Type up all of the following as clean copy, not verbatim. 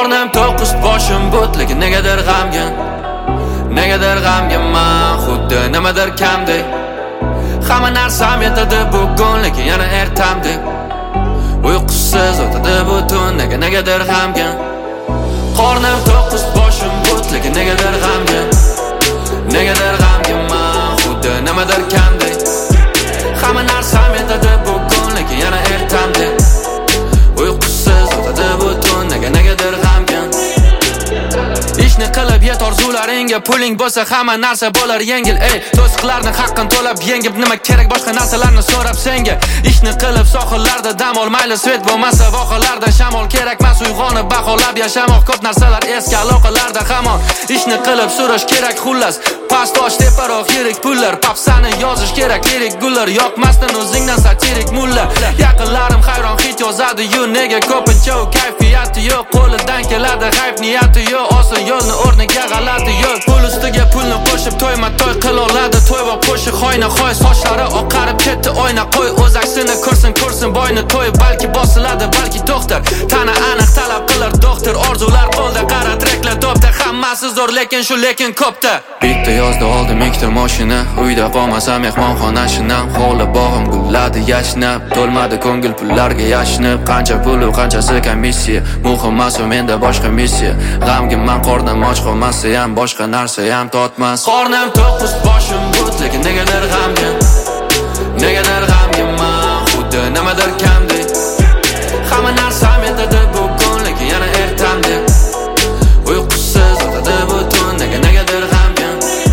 Qornim to'q, ust boshim but, lekin negadir g'amgin. Negadir g'amginman, xuddi nimadir kamdek. Hamma narsam yetadi bugun, lekin yana ertamdek. Uyqusiz o'tadi butun, negadir g'amgin. Qornim to'q, ust boshim but, lekin negadir g'amgin. Negadir g'amginman, xuddi nimadir kamdek. Hamma narsam yetadi bugun, lekin yana ertamdek. Uyqusiz o'tadi butun, negadir g'amgin. Ishni qilib yet orzularingga, puling bo'lsa hamma narsa bo'lar yengil. Ey, to'siqlarning haqqin to'lab yengib, nima kerak boshqa narsalarni so'rab senga. Ishni qilib sohillarda dam ol, mayli svet bo'lmasa vohalarda shamol kerak emas, uyg'onib baholab yashamoq, ko'p narsalar eski aloqalarda hamon. Ishni qilib surash kerak xullas, past tosh teparoq yirik pullar, papsani yozish kerak lirik gullar, yoqmasdan o'zingdan satirik mulla. Yaqinlarim hayron hit yozadi-yu, nega ko'pincha u kayfiyati yo'q, qo'lidan keladi hayf niyati yo'q, oson yo'lni o'rniga g'alati yo'l. Pul ustiga pulni qo'shib to'yma-to'y qila oladi, to'y va qo'shi xoyna-xoy, sochlari oqarib ketdi oyna qo'y, o'z aksini ko'rsin boyni to'y, balki bosiladi, balki to'xtar. Tana aniq talab qilar doktor, orzular qo'lda, qara treklar topda, hammasi zo'r lekin shu lekin ko'pda. Bitta yozda oldim ikkita mashina, uyda qolmasam mehmonxona shinam, hovli bog'im gulladi yashnab, to'lmadi ko'ngil pullarga yashnab, qancha pul u qanchasi komissiya, muhim emas u menda boshqa missiya. G'amginman, qornim och qolmasa ham boshqa narsa ham totmas. Qornim to'q, ust boshim but, lekin negadir g'amgin. Negadir g'amginman, xuddi nimadir kamdek. Hamma narsam yetadi bugun, lekin yana ertamdek. Uyqusiz o'tadi butun, negadir g'amgin.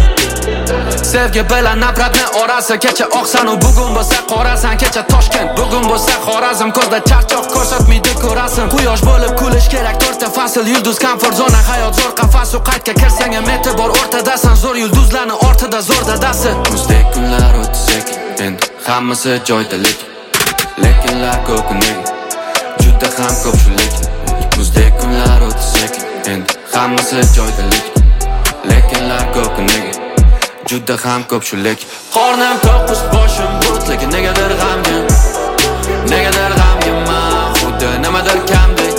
Sevgi bilan nafratni orasi, kecha oqsan u bugun bo'lsa qorasan, kecha Toshkent, bugun bo'lsa Xorazm, ko'zda charchoq ko'rsatmaydi ko'rasin. Quyosh bo'lib kulish kerak to'rtta fasl, yulduz komfort zona, hayot zo'r qafas, u qaytga kirsang ham e'tibor o'rtadasan, zo'r yulduzlarni ortida zo'r dadasi. Muzdek kunlar o'tdi sekin, endi hammasi joyida lekinlar ko'p nega juda ham ko'p shu lekin. Muzdek kunlar o'tdi sekin, endi hammasi joyida lekinlar ko'p nega juda ham ko'p shu lekin. Qornim to'q, ust boshim but, lekin negadir g'amgin. Negadir g'amginman, xuddi nimadir kamdek.